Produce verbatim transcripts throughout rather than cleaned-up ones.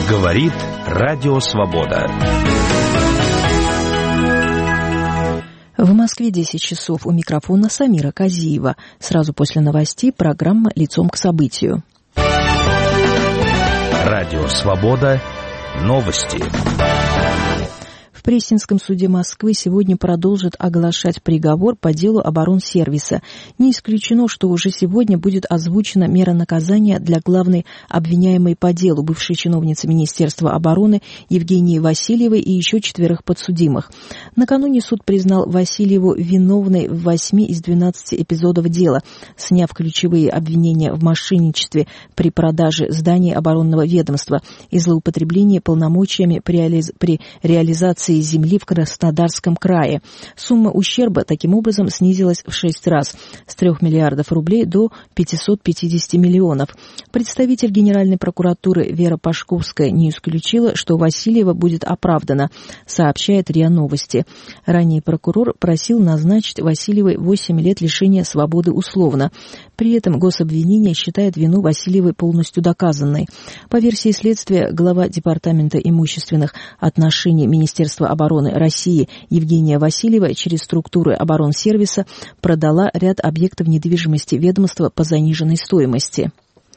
Говорит Радио Свобода. В Москве десять часов. У микрофона Самира Казиева. Сразу после новостей программа «Лицом к событию». Радио Свобода. Новости. В Пресненском суде Москвы сегодня продолжат оглашать приговор по делу оборонсервиса. Не исключено, что уже сегодня будет озвучена мера наказания для главной обвиняемой по делу, бывшей чиновницы Министерства обороны Евгении Васильевой и еще четверых подсудимых. Накануне суд признал Васильеву виновной в восьми из двенадцати эпизодов дела, сняв ключевые обвинения в мошенничестве при продаже зданий оборонного ведомства и злоупотреблении полномочиями при, реализ... при реализации земли в Краснодарском крае. Сумма ущерба таким образом снизилась в шесть раз, с трех миллиардов рублей до пятисот пятидесяти миллионов. Представитель Генеральной прокуратуры Вера Пашковская не исключила, что Васильева будет оправдана, сообщает РИА Новости. Ранее прокурор просил назначить Васильевой восемь лет лишения свободы условно. При этом гособвинение считает вину Васильевой полностью доказанной. По версии следствия, глава Департамента имущественных отношений Министерства обороны России Евгения Васильева через структуры оборонсервиса продала ряд объектов недвижимости ведомства по заниженной стоимости.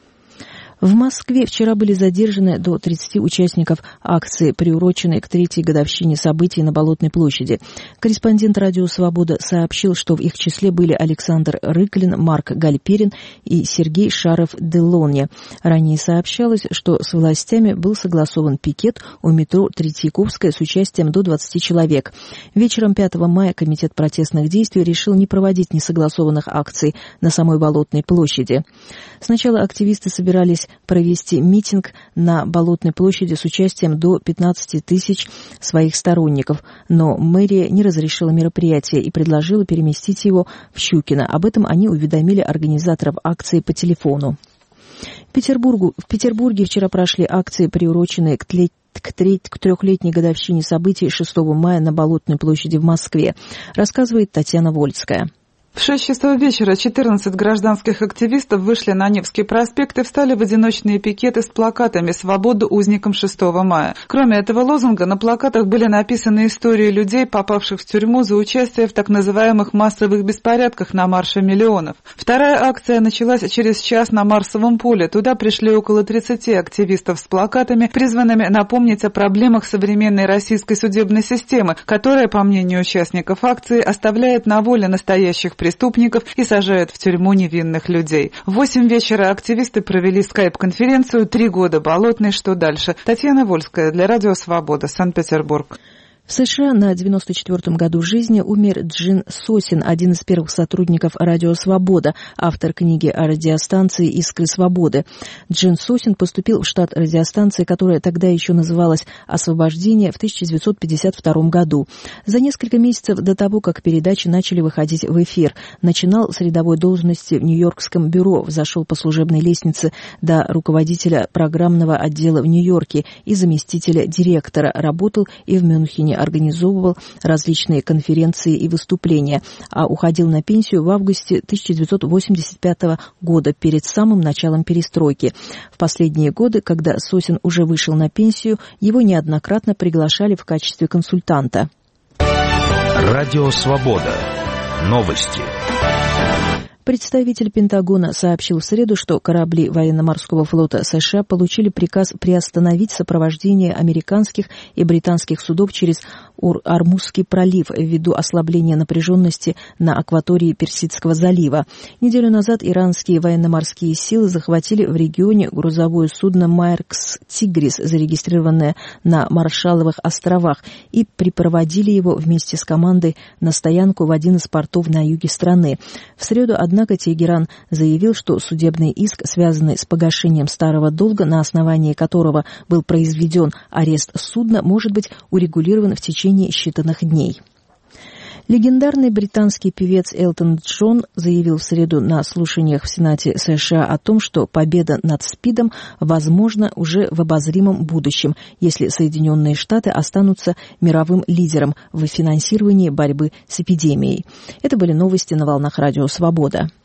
В Москве вчера были задержаны до тридцати участников акции, приуроченной к третьей годовщине событий на Болотной площади. Корреспондент «Радио Свобода» сообщил, что в их числе были Александр Рыклин, Марк Гальперин и Сергей Шаров-Делонье. Ранее сообщалось, что с властями был согласован пикет у метро Третьяковская с участием до двадцати человек. Вечером пятого мая Комитет протестных действий решил не проводить несогласованных акций на самой Болотной площади. Сначала активисты собирались провести митинг на Болотной площади с участием до пятнадцати тысяч своих сторонников, но мэрия не разрешила мероприятие и предложила переместить его в Щукино. Об этом они уведомили организаторов акции по телефону. В, Петербургу, в Петербурге вчера прошли акции, приуроченные к тле к трехлетней годовщине событий шестого мая на Болотной площади в Москве, рассказывает Татьяна Вольская. В шесть часов вечера четырнадцать гражданских активистов вышли на Невский проспект и встали в одиночные пикеты с плакатами «Свободу узникам шестого мая». Кроме этого лозунга, на плакатах были написаны истории людей, попавших в тюрьму за участие в так называемых массовых беспорядках на Марше миллионов. Вторая акция началась через час на Марсовом поле. Туда пришли около тридцати активистов с плакатами, призванными напомнить о проблемах современной российской судебной системы, которая, по мнению участников акции, оставляет на воле настоящих преступников и сажают в тюрьму невинных людей. В восемь вечера активисты провели скайп-конференцию «Три года Болотной. Что дальше?». Татьяна Вольская для Радио Свобода, Санкт-Петербург. В США на девяносто четвёртом году жизни умер Джин Сосин, один из первых сотрудников «Радио Свобода», автор книги о радиостанции «Искры свободы». Джин Сосин поступил в штат радиостанции, которая тогда еще называлась «Освобождение», в тысяча девятьсот пятьдесят втором году. За несколько месяцев до того, как передачи начали выходить в эфир, начинал с рядовой должности в Нью-Йоркском бюро, взошел по служебной лестнице до руководителя программного отдела в Нью-Йорке и заместителя директора, работал и в Мюнхене, организовывал различные конференции и выступления, а уходил на пенсию в августе тысяча девятьсот восемьдесят пятого года, перед самым началом перестройки. В последние годы, когда Сосин уже вышел на пенсию, его неоднократно приглашали в качестве консультанта. Радио Свобода. Новости. Представитель Пентагона сообщил в среду, что корабли военно-морского флота США получили приказ приостановить сопровождение американских и британских судов через Ормузский пролив ввиду ослабления напряженности на акватории Персидского залива. Неделю назад иранские военно-морские силы захватили в регионе грузовое судно «Майркс Тигрис», зарегистрированное на Маршалловых островах, и припроводили его вместе с командой на стоянку в один из портов на юге страны. В среду, однако, Тегеран заявил, что судебный иск, связанный с погашением старого долга, на основании которого был произведен арест судна, может быть урегулирован в течение считанных дней. Легендарный британский певец Элтон Джон заявил в среду на слушаниях в Сенате США о том, что победа над СПИДом возможна уже в обозримом будущем, если Соединенные Штаты останутся мировым лидером в финансировании борьбы с эпидемией. Это были новости на волнах Радио Свобода.